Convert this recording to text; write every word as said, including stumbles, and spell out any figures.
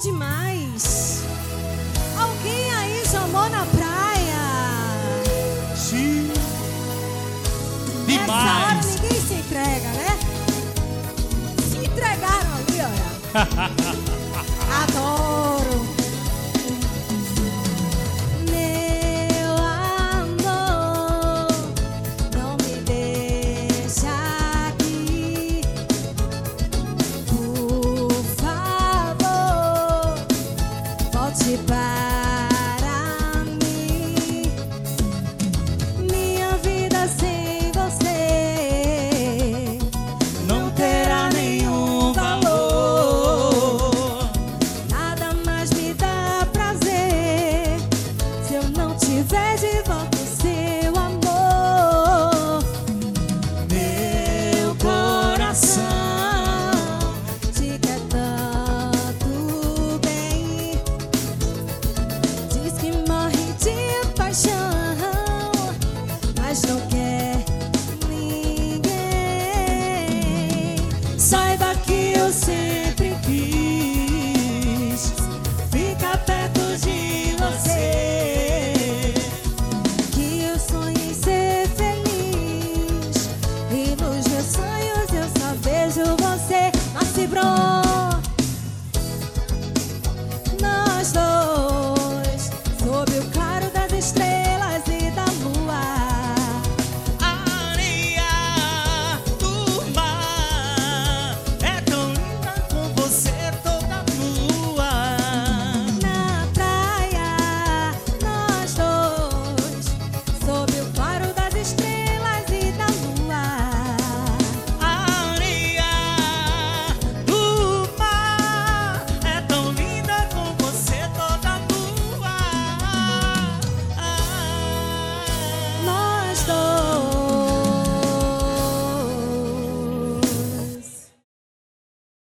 demais. Alguém aí já amou na praia? Sim. Nessa hora Demais. ninguém se entrega, né? Se entregaram ali, olha. Adoro. Meu amor, não me deixa aqui. Por favor, volte para